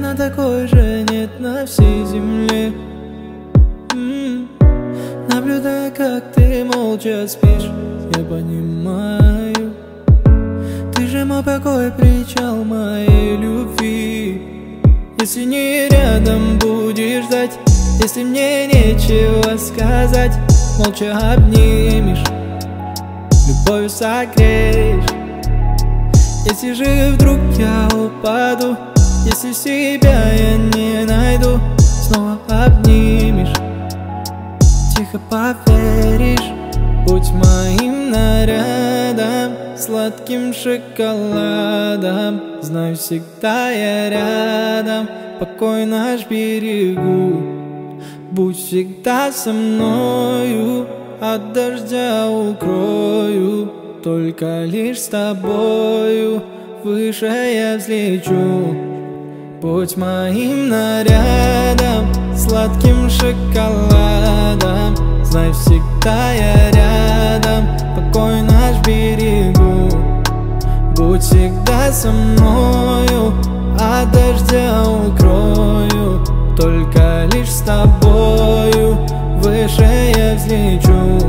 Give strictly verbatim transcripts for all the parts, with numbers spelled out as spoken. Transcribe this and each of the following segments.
Наверное, такой же нет на всей земле. М-м. Наблюдая, как ты молча спишь, я понимаю, ты же мой покой, причал моей любви. Если не рядом будешь ждать, если мне нечего сказать, молча обнимешь, любовью согреешь. Если же вдруг я упаду, если себя я не найду, снова обнимешь, тихо поверишь. Будь моим нарядом, сладким шоколадом, знаю, всегда я рядом, покой наш берегу. Будь всегда со мною, от дождя укрою, только лишь с тобою выше я взлечу. Будь моим нарядом, сладким шоколадом, знай, всегда я рядом, покой наш берегу. Будь всегда со мною, от дождя укрою, только лишь с тобою выше я взлечу.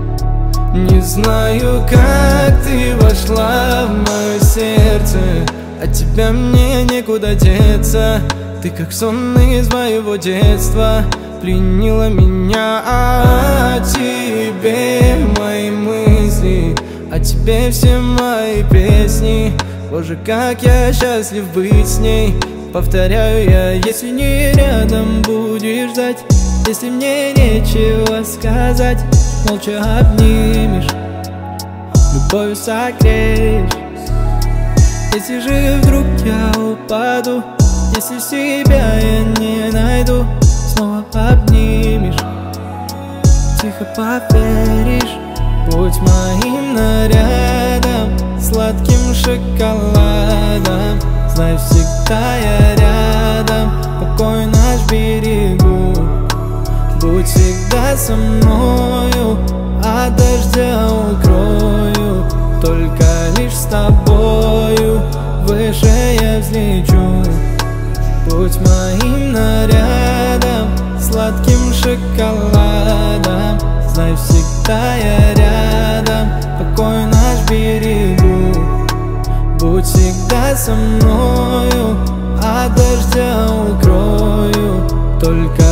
Не знаю, как ты вошла в мое сердце, от тебя мне некуда деться. Ты как сон из моего детства, пленила меня. О тебе мои мысли, о тебе все мои песни. Боже, как я счастлив быть с ней. Повторяю я, если не рядом будешь ждать, если мне нечего сказать, молча обнимешь, любовью согреешь. Если же вдруг я упаду, если себя я не найду, снова обнимешь, тихо поверишь. Будь моим нарядом, сладким шоколадом, знай, всегда я рядом, покой наш берегу. Будь всегда со мною, от дождя укрою, только лишь с тобою выше я взлечу. Будь моим нарядом, сладким шоколадом, знай, всегда я рядом, покой наш берегу. Будь всегда со мною, от дождя укрою, только